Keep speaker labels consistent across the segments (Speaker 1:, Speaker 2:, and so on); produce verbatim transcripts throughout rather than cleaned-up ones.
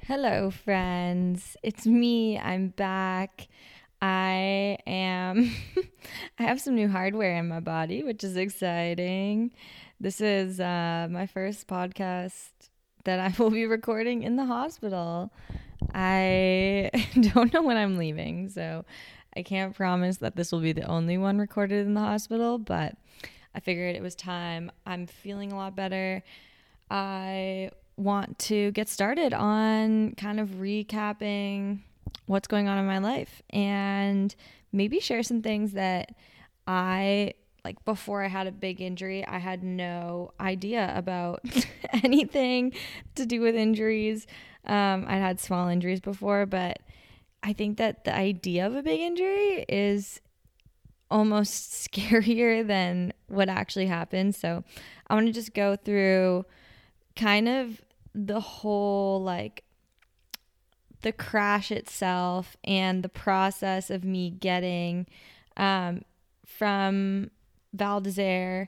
Speaker 1: Hello, friends. It's me. I'm back. I am. I have some new hardware in my body, which is exciting. This is uh, my first podcast that I will be recording in the hospital. I don't know when I'm leaving, so I can't promise that this will be the only one recorded in the hospital, but I figured it was time. I'm feeling a lot better. I want to get started on kind of recapping what's going on in my life and maybe share some things that I like before I had a big injury. I had no idea about anything to do with injuries. Um, I'd had small injuries before, but I think that the idea of a big injury is almost scarier than what actually happened. So I want to just go through kind of the whole like the crash itself and the process of me getting um, from Val d'Isere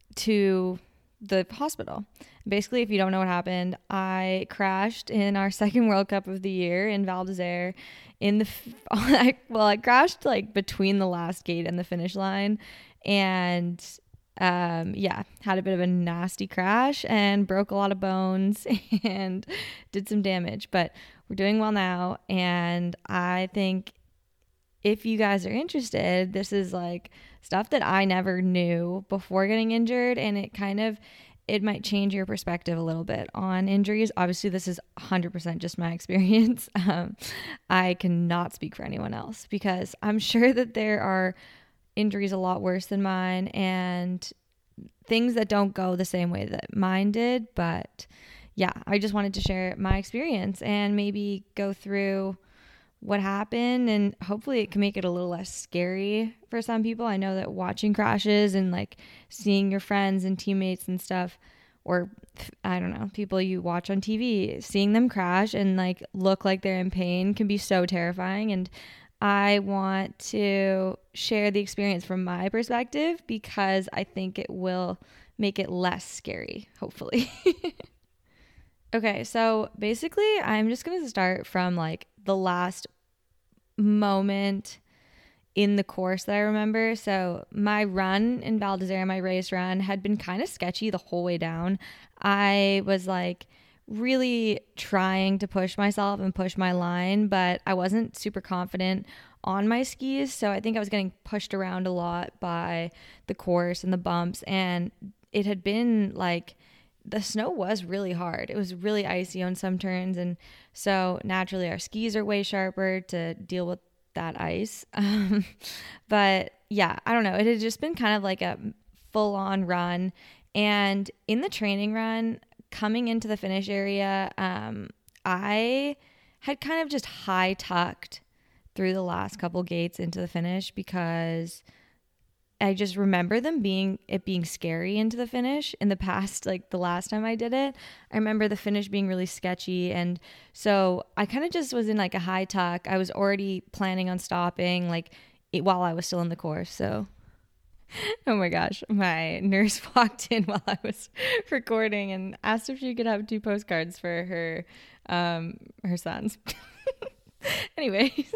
Speaker 1: to the hospital. Basically, if you don't know what happened, I crashed in our second World Cup of the year in Val d'Isere. In the I, well, I crashed like between the last gate and the finish line, and um, yeah, had a bit of a nasty crash and broke a lot of bones and did some damage. But we're doing well now, and I think if you guys are interested, this is like stuff that I never knew before getting injured, and it kind of it might change your perspective a little bit on injuries. Obviously, this is one hundred percent just my experience. Um, I cannot speak for anyone else because I'm sure that there are injuries a lot worse than mine and things that don't go the same way that mine did. But yeah, I just wanted to share my experience and maybe go through what happened, and hopefully it can make it a little less scary for some people. I know that watching crashes and like seeing your friends and teammates and stuff, or I don't know, people you watch on T V, seeing them crash and like look like they're in pain can be so terrifying. And I want to share the experience from my perspective because I think it will make it less scary, hopefully. Okay, so basically I'm just going to start from like the last moment in the course that I remember. So my run in Val d'Isere, my race run, had been kind of sketchy the whole way down. I was like really trying to push myself and push my line, but I wasn't super confident on my skis. So I think I was getting pushed around a lot by the course and the bumps. And it had been like, the snow was really hard. It was really icy on some turns. And so naturally our skis are way sharper to deal with that ice. Um, but yeah, I don't know. It had just been kind of like a full on run. And in the training run, coming into the finish area, um, I had kind of just high tucked through the last couple gates into the finish because I just remember them being it being scary into the finish in the past, like the last time I did it. I remember the finish being really sketchy. And so I kind of just was in like a high tuck. I was already planning on stopping like it, while I was still in the course. So, oh my gosh, my nurse walked in while I was recording and asked if she could have two postcards for her, um, her sons. Anyways,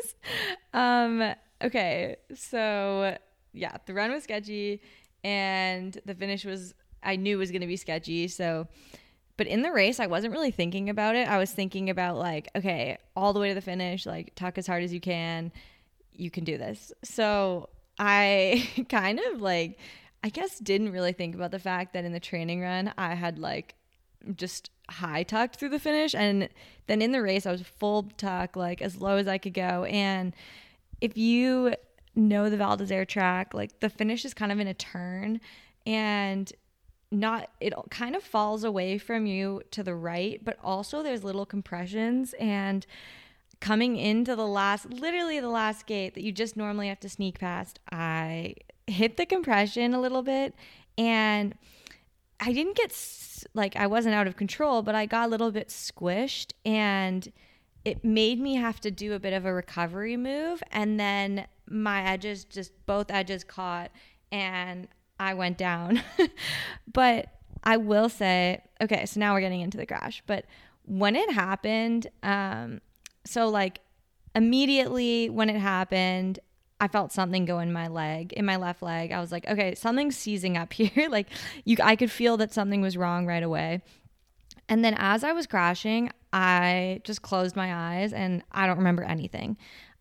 Speaker 1: um, okay, so yeah, the run was sketchy and the finish was, I knew was going to be sketchy. So, but in the race, I wasn't really thinking about it. I was thinking about like, okay, all the way to the finish, like tuck as hard as you can. You can do this. So I kind of like, I guess didn't really think about the fact that in the training run, I had like just high tucked through the finish. And then in the race, I was full tuck, like as low as I could go. And if you know the Val d'Isere track, like the finish is kind of in a turn and not it kind of falls away from you to the right, but also there's little compressions. And coming into the last literally the last gate that you just normally have to sneak past, I hit the compression a little bit and I didn't get like I wasn't out of control, but I got a little bit squished and it made me have to do a bit of a recovery move, and then my edges, just both edges caught and I went down. But I will say, okay, so now we're getting into the crash, but when it happened, um, so like immediately when it happened, I felt something go in my leg, in my left leg. I was like, okay, something's seizing up here. Like you, I could feel that something was wrong right away. And then as I was crashing, I just closed my eyes and I don't remember anything.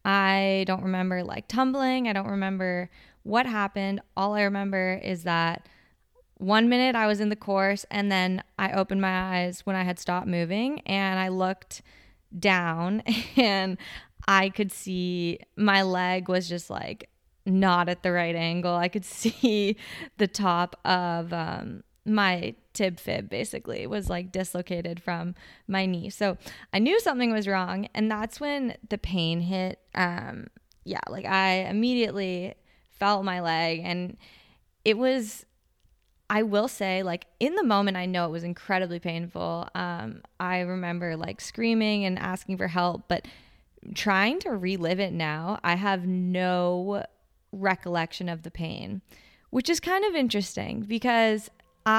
Speaker 1: I don't remember like tumbling. I don't remember what happened. All I remember is that one minute I was in the course and then I opened my eyes when I had stopped moving and I looked down and I could see my leg was just like not at the right angle. I could see the top of um, my tib fib basically was like dislocated from my knee. So I knew something was wrong. And that's when the pain hit. Um, yeah, like I immediately felt my leg and it was, I will say, like in the moment, I know it was incredibly painful. Um, I remember like screaming and asking for help, but trying to relive it now, I have no recollection of the pain, which is kind of interesting because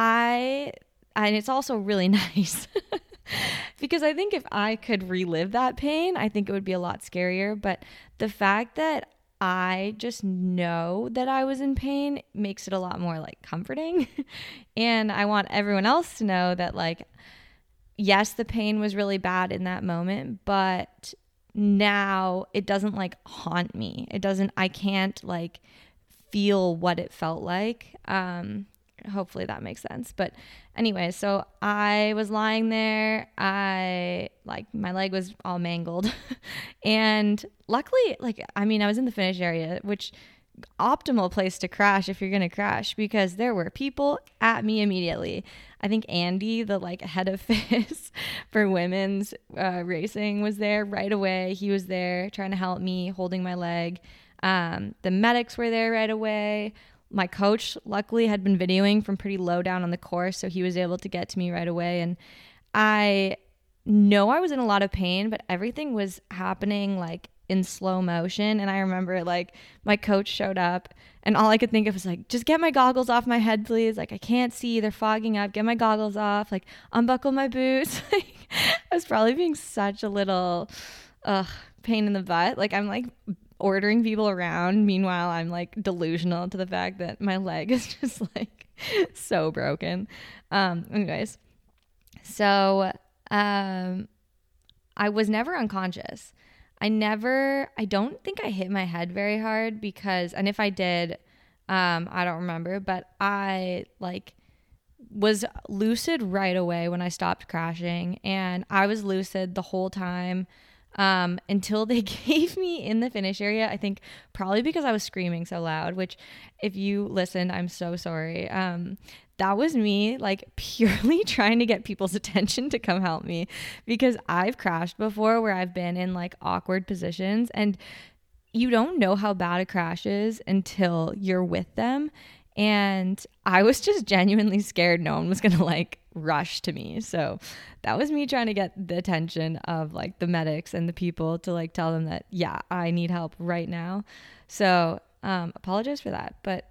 Speaker 1: I, and it's also really nice because I think if I could relive that pain, I think it would be a lot scarier. But the fact that I just know that I was in pain makes it a lot more like comforting. And I want everyone else to know that like, yes, the pain was really bad in that moment, but now it doesn't like haunt me. It doesn't, I can't like feel what it felt like. Um, hopefully that makes sense. But anyway, so I was lying there. I like my leg was all mangled and luckily, like, I mean, I was in the finish area, which optimal place to crash if you're going to crash because there were people at me immediately. I think Andy, the like head of F I S for women's uh, racing was there right away. He was there trying to help me, holding my leg. Um, the medics were there right away. My coach luckily had been videoing from pretty low down on the course, so he was able to get to me right away. And I know I was in a lot of pain, but everything was happening like in slow motion. And I remember like my coach showed up and all I could think of was like, just get my goggles off my head, please. Like I can't see, they're fogging up, get my goggles off, like unbuckle my boots. Like I was probably being such a little ugh, pain in the butt. Like I'm like ordering people around. Meanwhile, I'm like delusional to the fact that my leg is just like so broken. Um, anyways, so um, I was never unconscious. I never, I don't think I hit my head very hard because, and if I did, um, I don't remember, but I like was lucid right away when I stopped crashing and I was lucid the whole time um, until they gave me in the finish area. I think probably because I was screaming so loud, which if you listened, I'm so sorry. Um, that was me like purely trying to get people's attention to come help me because I've crashed before where I've been in like awkward positions and you don't know how bad a crash is until you're with them. And I was just genuinely scared no one was going to like rush to me. So that was me trying to get the attention of like the medics and the people to like tell them that, yeah, I need help right now. So um, apologize for that. But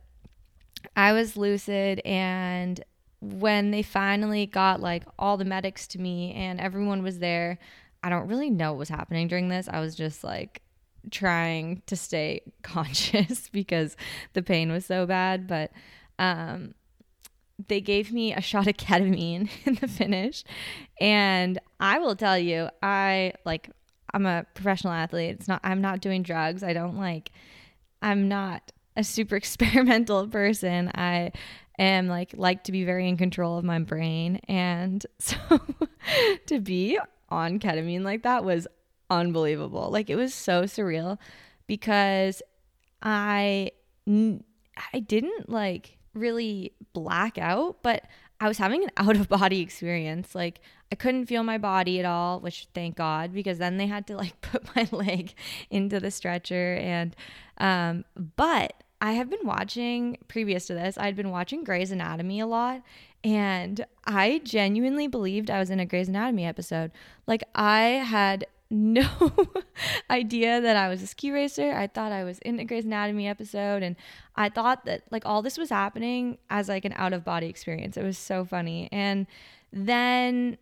Speaker 1: I was lucid and when they finally got like all the medics to me and everyone was there, I don't really know what was happening during this. I was just like trying to stay conscious because the pain was so bad. But um, they gave me a shot of ketamine in the finish. And I will tell you, I like, I'm a professional athlete. It's not, I'm not doing drugs. I don't like, I'm not a super experimental person. I am like like to be very in control of my brain, and so to be on ketamine like that was unbelievable. Like it was so surreal because I I didn't like really black out, but I was having an out of body experience. Like I couldn't feel my body at all, which thank God, because then they had to like put my leg into the stretcher. And, um, but I have been watching previous to this, I'd been watching Grey's Anatomy a lot. And I genuinely believed I was in a Grey's Anatomy episode. Like I had no idea that I was a ski racer. I thought I was in a Grey's Anatomy episode, and I thought that like all this was happening as like an out of body experience. It was so funny. And then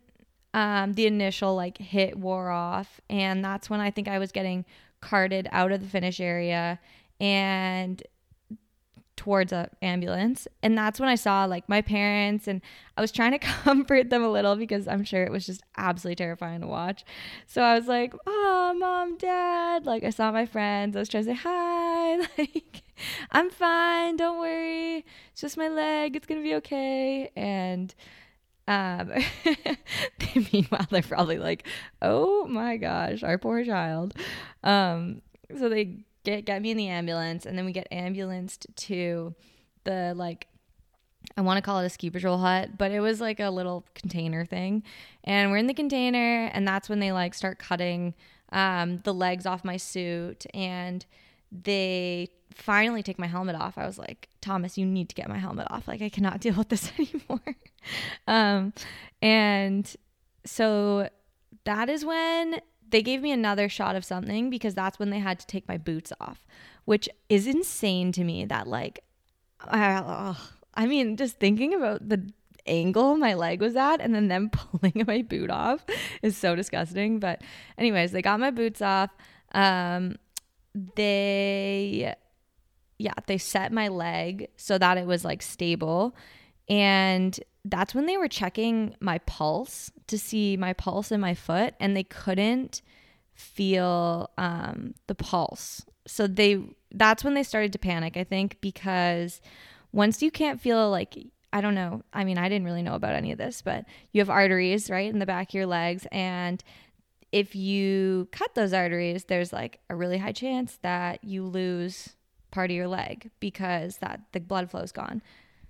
Speaker 1: um, the initial like hit wore off, and that's when I think I was getting carted out of the finish area and towards a ambulance. And that's when I saw like my parents, and I was trying to comfort them a little because I'm sure it was just absolutely terrifying to watch. So I was like, oh, mom, dad, like I saw my friends, I was trying to say hi, like I'm fine, don't worry, it's just my leg, it's gonna be okay. And um meanwhile they're probably like, oh my gosh, our poor child. Um so they get get me in the ambulance, and then we get ambulanced to the, like, I want to call it a ski patrol hut, but it was like a little container thing. And we're in the container, and that's when they like start cutting um, the legs off my suit, and they finally take my helmet off. I was like, Thomas, you need to get my helmet off. Like, I cannot deal with this anymore. um, and so that is when they gave me another shot of something, because that's when they had to take my boots off, which is insane to me that like, I, I mean, just thinking about the angle my leg was at and then them pulling my boot off is so disgusting. But anyways, they got my boots off. Um, they, yeah, they set my leg so that it was like stable. And that's when they were checking my pulse to see my pulse in my foot, and they couldn't feel um, the pulse. So they, that's when they started to panic, I think, because once you can't feel, like, I don't know, I mean, I didn't really know about any of this, but you have arteries, right, in the back of your legs. And if you cut those arteries, there's like a really high chance that you lose part of your leg because that the blood flow is gone.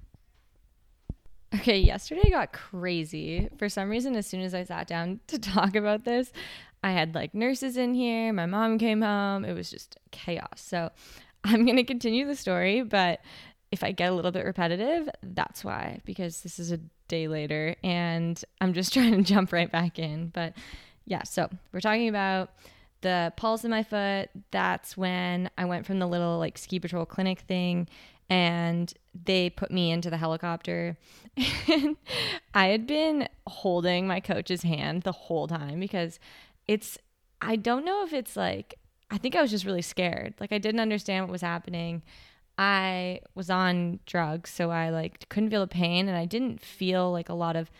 Speaker 1: Okay, yesterday got crazy. For some reason, as soon as I sat down to talk about this, I had like nurses in here. My mom came home. It was just chaos. So I'm going to continue the story, but if I get a little bit repetitive, that's why, because this is a day later and I'm just trying to jump right back in. But yeah, so we're talking about the pulse in my foot. That's when I went from the little like ski patrol clinic thing, and they put me into the helicopter. And I had been holding my coach's hand the whole time because it's, I don't know if it's like, I think I was just really scared. Like, I didn't understand what was happening. I was on drugs, so I like couldn't feel the pain, and I didn't feel like a lot of,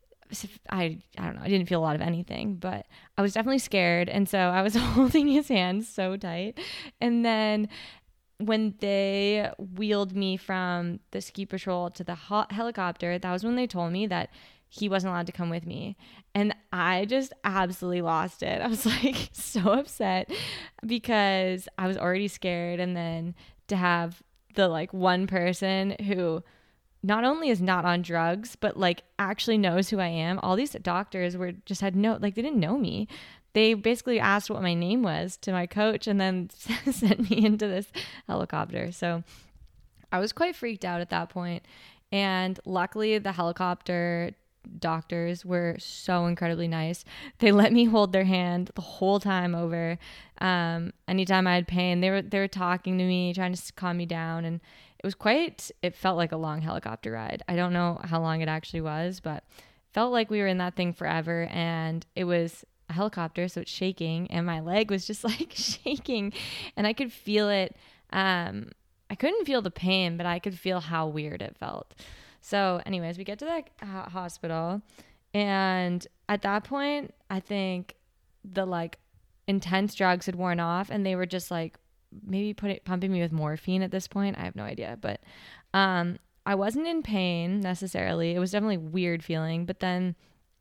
Speaker 1: I, I don't know, I didn't feel a lot of anything, but I was definitely scared. And so I was holding his hand so tight. And then when they wheeled me from the ski patrol to the ho- helicopter, that was when they told me that he wasn't allowed to come with me. And I just absolutely lost it. I was like so upset because I was already scared. And then to have the like one person who not only is not on drugs, but like actually knows who I am. All these doctors were just had no, like they didn't know me. They basically asked what my name was to my coach and then sent me into this helicopter. So I was quite freaked out at that point. And luckily the helicopter doctors were so incredibly nice. They let me hold their hand the whole time over. Um, anytime I had pain, they were, they were talking to me, trying to calm me down. And it was quite, it felt like a long helicopter ride. I don't know how long it actually was, but felt like we were in that thing forever. And it was a helicopter, so it's shaking, and my leg was just like shaking, and I could feel it. Um, I couldn't feel the pain, but I could feel how weird it felt. So anyways, we get to that uh, hospital, and at that point, I think the like intense drugs had worn off, and they were just like maybe put it, pumping me with morphine at this point. I have no idea, but um, I wasn't in pain necessarily. It was definitely a weird feeling, but then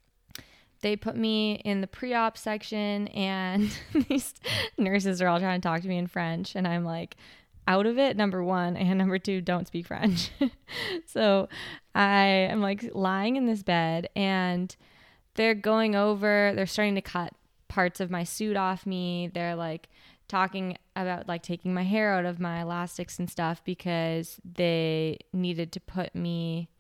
Speaker 1: they put me in the pre-op section, and these nurses are all trying to talk to me in French, and I'm like out of it, number one, and number two, don't speak French. So I am like lying in this bed, and they're going over, they're starting to cut parts of my suit off me. They're like talking about like taking my hair out of my elastics and stuff because they needed to put me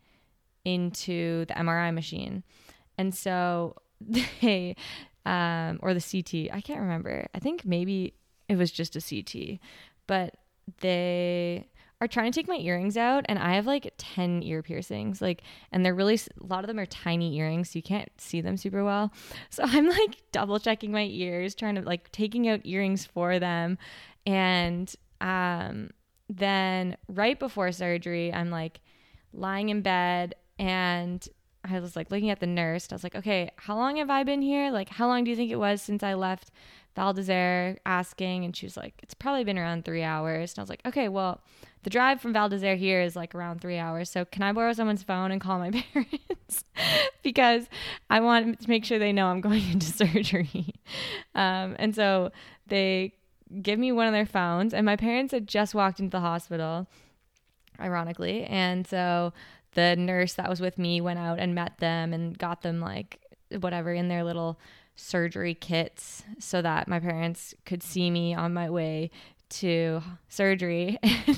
Speaker 1: into the M R I machine. And so they, um, or the C T, I can't remember. I think maybe it was just a C T, but they, are trying to take my earrings out, and I have like ten ear piercings, like, and they're really, a lot of them are tiny earrings, so you can't see them super well. So I'm like double checking my ears, trying to like taking out earrings for them. And um, then right before surgery, I'm like lying in bed, and I was like looking at the nurse. I was like, okay, how long have I been here? Like, how long do you think it was since I left Val d'Isere, asking? And she was like, it's probably been around three hours. And I was like, okay, well, the drive from Val d'Isere here is like around three hours. So can I borrow someone's phone and call my parents? Because I want to make sure they know I'm going into surgery. Um, and so they give me one of their phones, and my parents had just walked into the hospital, ironically. And so the nurse that was with me went out and met them and got them like whatever in their little surgery kits so that my parents could see me on my way to surgery. And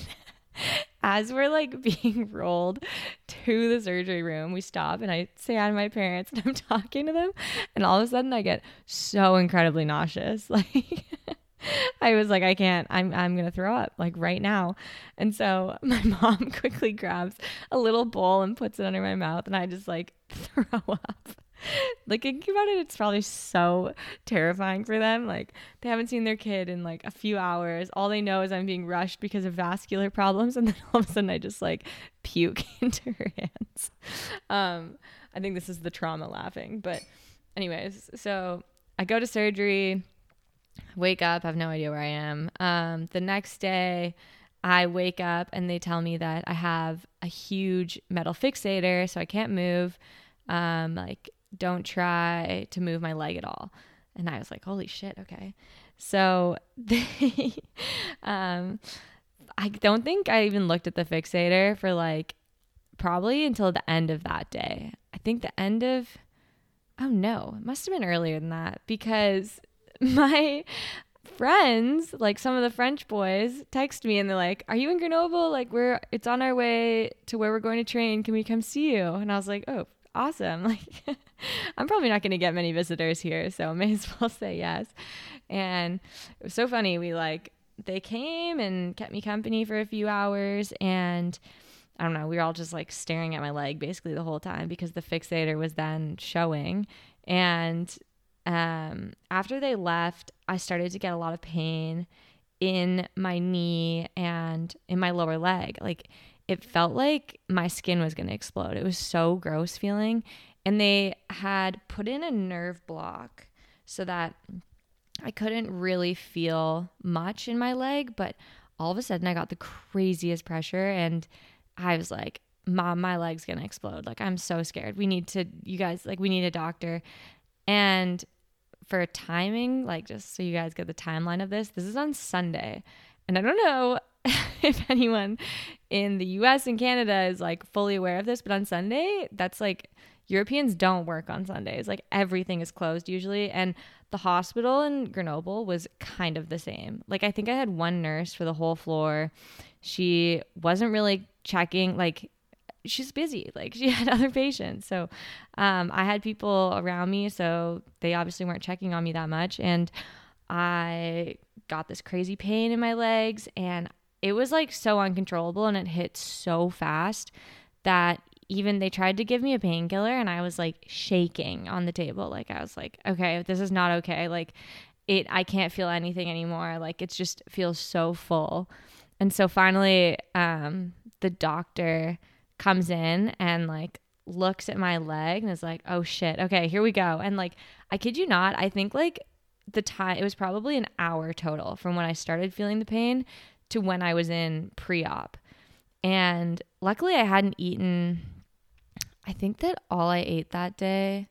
Speaker 1: as we're like being rolled to the surgery room, we stop and I say hi to my parents, and I'm talking to them, and all of a sudden I get so incredibly nauseous. Like I was like, I can't, I'm, I'm going to throw up like right now. And so my mom quickly grabs a little bowl and puts it under my mouth, and I just like throw up. Like, thinking about it, it's probably so terrifying for them. Like, they haven't seen their kid in like a few hours. All they know is I'm being rushed because of vascular problems. And then all of a sudden I just like puke into her hands. Um, I think this is the trauma laughing. But anyways, so I go to surgery, wake up, have no idea where I am. Um, the next day I wake up and they tell me that I have a huge metal fixator, so I can't move. Um, like, don't try to move my leg at all. And I was like, holy shit. Okay. So they, um, I don't think I even looked at the fixator for like probably until the end of that day. I think the end of, oh no, it must have been earlier than that, because my friends, like some of the French boys, text me and they're like, are you in Grenoble? Like, we're, it's on our way to where we're going to train. Can we come see you? And I was like, oh, awesome. Like, I'm probably not going to get many visitors here, so I may as well say yes. And it was so funny. We like, they came and kept me company for a few hours, and I don't know, we were all just like staring at my leg basically the whole time because the fixator was then showing. And um, after they left, I started to get a lot of pain in my knee and in my lower leg. Like, it felt like my skin was going to explode. It was so gross feeling. And they had put in a nerve block so that I couldn't really feel much in my leg. But all of a sudden I got the craziest pressure, and I was like, Mom, my leg's going to explode. Like, I'm so scared. We need to, you guys, like, we need a doctor. And for timing, like, just so you guys get the timeline of this, this is on Sunday. And I don't know if anyone in the U S and Canada is like fully aware of this, but on Sunday, that's like, Europeans don't work on Sundays. Like, everything is closed usually. And the hospital in Grenoble was kind of the same. Like, I think I had one nurse for the whole floor. She wasn't really checking, like, she's busy. Like, she had other patients. So um, I had people around me, so they obviously weren't checking on me that much. And I got this crazy pain in my legs, and it was like so uncontrollable, and it hit so fast that even they tried to give me a painkiller, and I was like shaking on the table. Like, I was like, okay, this is not okay. Like, it, I can't feel anything anymore. Like, it just feels so full. And so finally, um, the doctor comes in and like looks at my leg and is like, oh shit, okay, here we go. And like, I kid you not, I think like the time, it was probably an hour total from when I started feeling the pain to when I was in pre-op. And luckily I hadn't eaten, I think that all I ate that day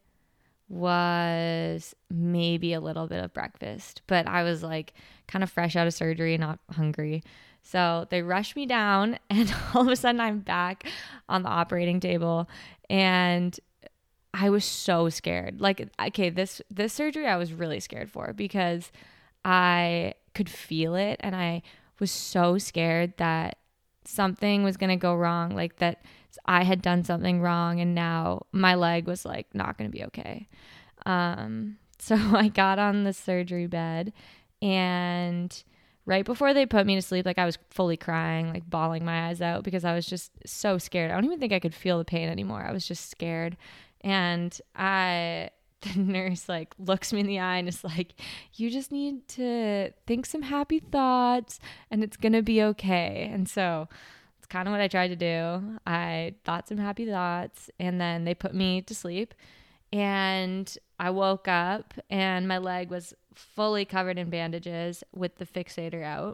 Speaker 1: was maybe a little bit of breakfast, but I was like kind of fresh out of surgery, not hungry. So they rushed me down, and all of a sudden I'm back on the operating table, and I was so scared. Like, okay, this, this surgery I was really scared for because I could feel it, and I was so scared that something was going to go wrong, like that I had done something wrong, and now my leg was like not going to be okay. Um, so I got on the surgery bed, and right before they put me to sleep, like I was fully crying, like bawling my eyes out because I was just so scared. I don't even think I could feel the pain anymore. I was just scared. And I, the nurse like looks me in the eye and is like, you just need to think some happy thoughts and it's going to be okay. And so it's kind of what I tried to do. I thought some happy thoughts and then they put me to sleep. And I woke up and my leg was fully covered in bandages with the fixator out.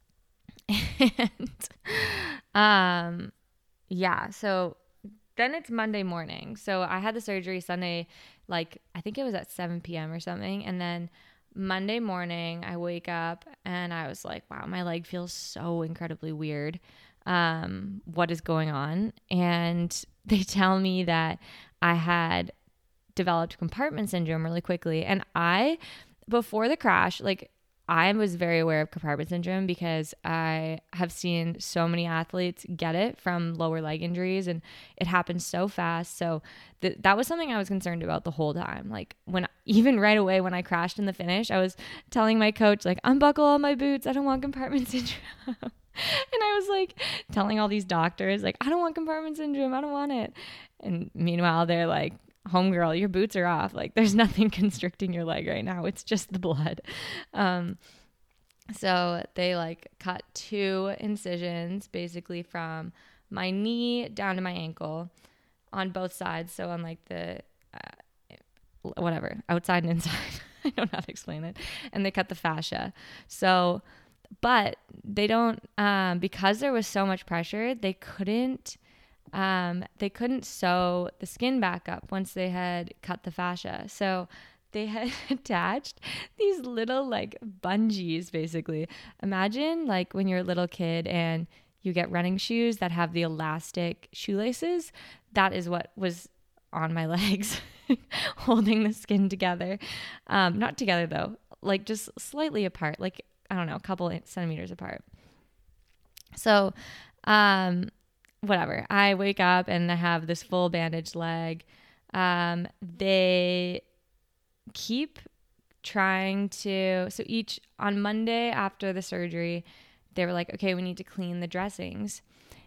Speaker 1: And um, yeah, so then it's Monday morning. So I had the surgery Sunday, like I think it was at seven p.m. or something. And then Monday morning I wake up and I was like, wow, my leg feels so incredibly weird. Um, what is going on? And they tell me that I had developed compartment syndrome really quickly. And I, before the crash, like I was very aware of compartment syndrome because I have seen so many athletes get it from lower leg injuries and it happens so fast. So th- that was something I was concerned about the whole time. Like when, even right away when I crashed in the finish, I was telling my coach, like, unbuckle all my boots. I don't want compartment syndrome. And I was like telling all these doctors, like, I don't want compartment syndrome. I don't want it. And meanwhile, they're like, homegirl, your boots are off. Like there's nothing constricting your leg right now. It's just the blood. Um, so they like cut two incisions basically from my knee down to my ankle on both sides. So on like the, uh, whatever, outside and inside. I don't know how to explain it. And they cut the fascia. So, but they don't, um, because there was so much pressure, they couldn't Um, they couldn't sew the skin back up once they had cut the fascia. So they had attached these little like bungees, basically. Imagine like when you're a little kid and you get running shoes that have the elastic shoelaces. That is what was on my legs, holding the skin together. Um, not together though, like just slightly apart, like, I don't know, a couple centimeters apart. So, um, whatever. I wake up and I have this full bandaged leg. Um, they keep trying to, so each, on Monday after the surgery, they were like, okay, we need to clean the dressings.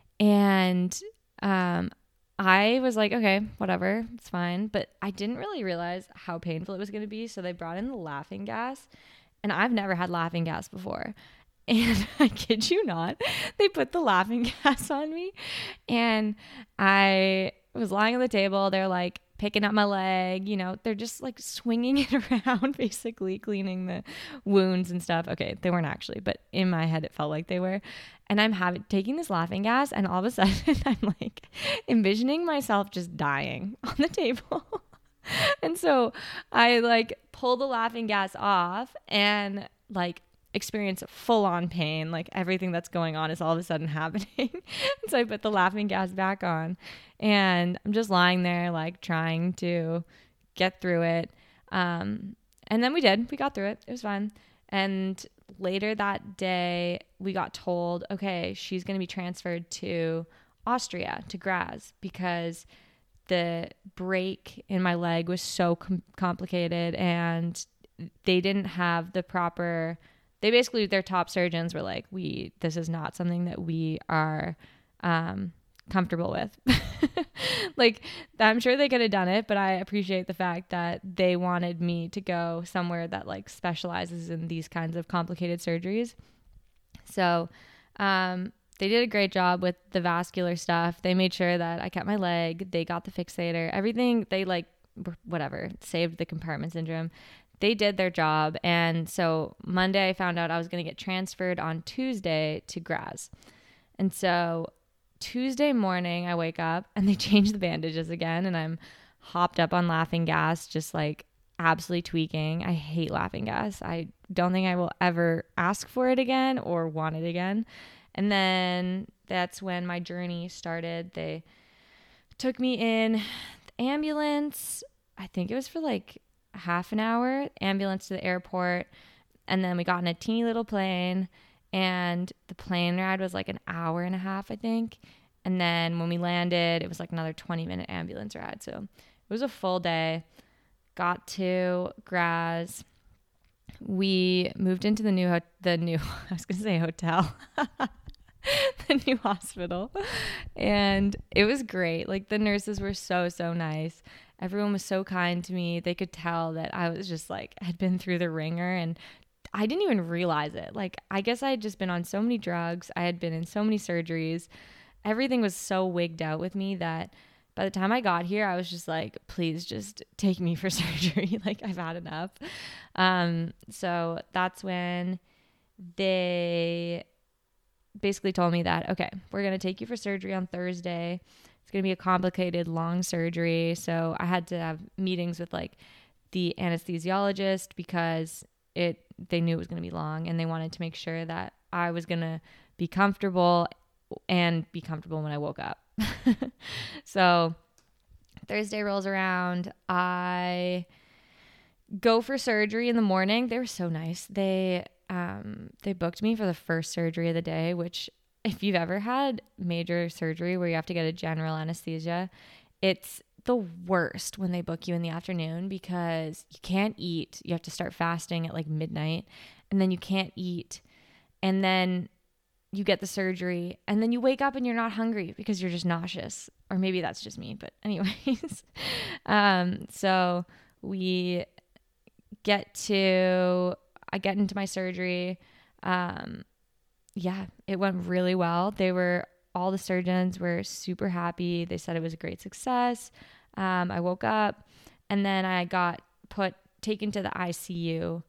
Speaker 1: And um, I was like, okay, whatever, it's fine. But I didn't really realize how painful it was going to be. So they brought in the laughing gas. And I've never had laughing gas before. And I kid you not, they put the laughing gas on me and I was lying on the table. They're like picking up my leg, you know, they're just like swinging it around, basically cleaning the wounds and stuff. Okay, they weren't actually, but in my head, it felt like they were. And I'm having taking this laughing gas and all of a sudden I'm like envisioning myself just dying on the table. And so I like pull the laughing gas off and like experience full on pain. Like everything that's going on is all of a sudden happening. And so I put the laughing gas back on and I'm just lying there like trying to get through it. Um, and then we did, we got through it. It was fun. And later that day we got told, okay, she's going to be transferred to Austria, to Graz, because the break in my leg was so com- complicated and they didn't have the proper, they basically, their top surgeons were like, we, this is not something that we are um, comfortable with. Like, I'm sure they could have done it, but I appreciate the fact that they wanted me to go somewhere that like specializes in these kinds of complicated surgeries. So, um, they did a great job with the vascular stuff. They made sure that I kept my leg. They got the fixator, everything. They like, whatever, saved the compartment syndrome. They did their job. And so Monday I found out I was going to get transferred on Tuesday to Graz. And so Tuesday morning I wake up and they change the bandages again. And I'm hopped up on laughing gas, just like absolutely tweaking. I hate laughing gas. I don't think I will ever ask for it again or want it again. And then that's when my journey started. They took me in the ambulance. I think it was for like half an hour, ambulance to the airport. And then we got in a teeny little plane and the plane ride was like an hour and a half, I think. And then when we landed, it was like another twenty minute ambulance ride. So it was a full day. Got to Graz we moved into the new, ho- the new, I was going to say hotel, the new hospital. And it was great. Like the nurses were so, so nice. Everyone was so kind to me. They could tell that I was just like, had been through the ringer, and I didn't even realize it. Like, I guess I had just been on so many drugs. I had been in so many surgeries. Everything was so wigged out with me that by the time I got here, I was just like, please just take me for surgery. Like, I've had enough. Um, so that's when they basically told me that, okay, we're going to take you for surgery on Thursday. It's going to be a complicated, long surgery. So I had to have meetings with like the anesthesiologist because it they knew it was going to be long, and they wanted to make sure that I was going to be comfortable and be comfortable when I woke up. So Thursday rolls around. I go for surgery in the morning. They were so nice. They um, they booked me for the first surgery of the day, which if you've ever had major surgery where you have to get a general anesthesia, it's the worst when they book you in the afternoon because you can't eat. You have to start fasting at like midnight, and then you can't eat. And then you get the surgery, and then you wake up and you're not hungry because you're just nauseous. Or maybe that's just me, but anyways. um, so we get to, I get into my surgery. Um, yeah, it went really well. They were, all the surgeons were super happy. They said it was a great success. Um, I woke up, and then I got put, taken to the I C U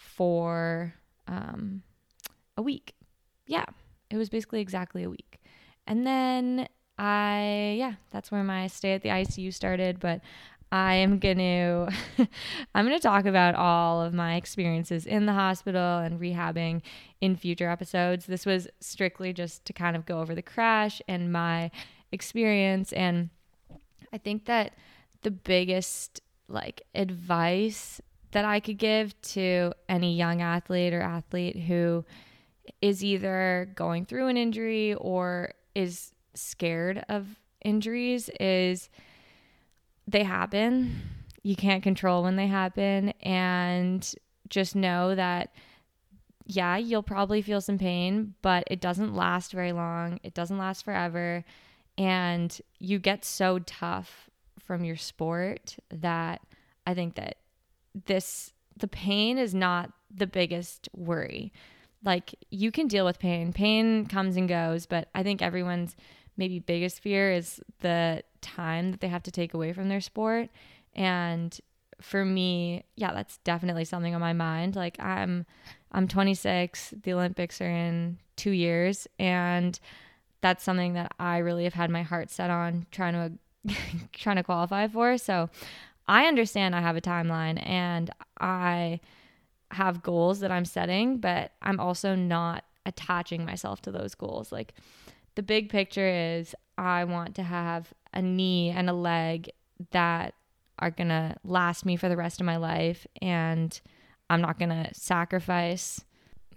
Speaker 1: for um, a week. Yeah, it was basically exactly a week. And then I, yeah, that's where my stay at the I C U started. But I am going to, I'm going to talk about all of my experiences in the hospital and rehabbing in future episodes. This was strictly just to kind of go over the crash and my experience. And I think that the biggest like advice that I could give to any young athlete or athlete who is either going through an injury or is scared of injuries is they happen. You can't control when they happen, and just know that, yeah, you'll probably feel some pain, but it doesn't last very long. It doesn't last forever. And you get so tough from your sport that I think that this, the pain is not the biggest worry. Like, you can deal with pain. Pain comes and goes, but I think everyone's maybe biggest fear is the time that they have to take away from their sport. And for me, yeah, that's definitely something on my mind. Like, I'm I'm twenty-six, the Olympics are in two years, and that's something that I really have had my heart set on trying to trying to qualify for. So I understand I have a timeline and I have goals that I'm setting, but I'm also not attaching myself to those goals. Like, the big picture is I want to have a knee and a leg that are going to last me for the rest of my life, and I'm not going to sacrifice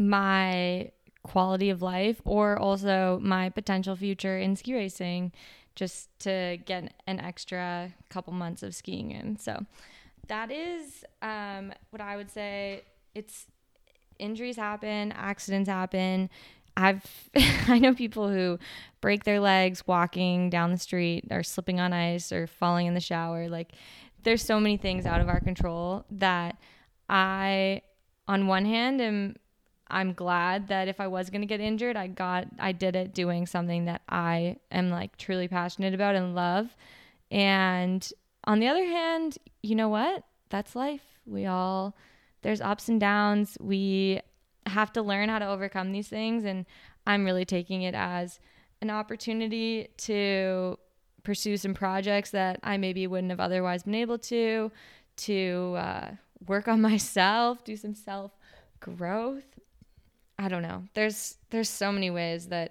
Speaker 1: my quality of life or also my potential future in ski racing just to get an extra couple months of skiing in. So that is um, what I would say. It's injuries happen, accidents happen. I've I know people who break their legs walking down the street or slipping on ice or falling in the shower. Like, there's so many things out of our control that I, on one hand, am I'm glad that if I was going to get injured, I got I did it doing something that I am like truly passionate about and love. And on the other hand, you know what? That's life. We all, there's ups and downs. We have to learn how to overcome these things, and I'm really taking it as an opportunity to pursue some projects that I maybe wouldn't have otherwise been able to to uh, work on myself, do some self growth. I don't know. There's there's so many ways that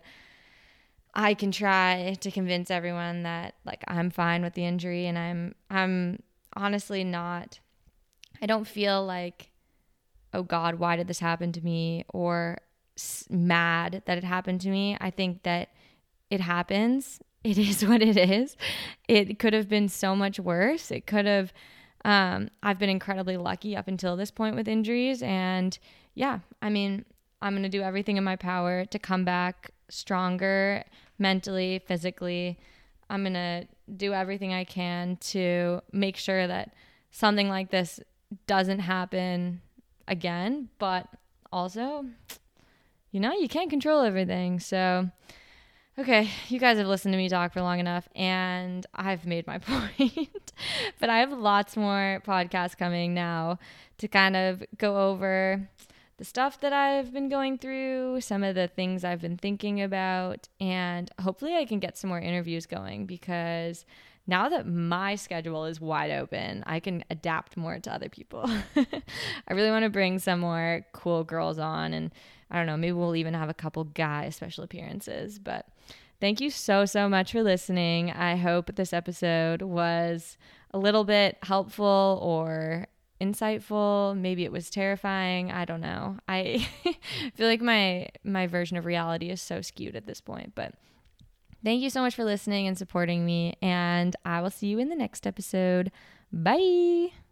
Speaker 1: I can try to convince everyone that like I'm fine with the injury, and I'm I'm honestly not. I don't feel like, oh God, why did this happen to me? Or s- mad that it happened to me. I think that it happens. It is what it is. It could have been so much worse. It could have, Um, I've been incredibly lucky up until this point with injuries. And yeah, I mean, I'm going to do everything in my power to come back stronger mentally, physically. I'm going to do everything I can to make sure that something like this doesn't happen again. But also, you know, you can't control everything. So, okay, you guys have listened to me talk for long enough, and I've made my point. But I have lots more podcasts coming now to kind of go over the stuff that I've been going through, some of the things I've been thinking about, and hopefully I can get some more interviews going, because now that my schedule is wide open, I can adapt more to other people. I really want to bring some more cool girls on, and I don't know, maybe we'll even have a couple guy special appearances. But thank you so, so much for listening. I hope this episode was a little bit helpful or insightful. Maybe it was terrifying. I don't know. I feel like my my version of reality is so skewed at this point. But thank you so much for listening and supporting me, and I will see you in the next episode. Bye.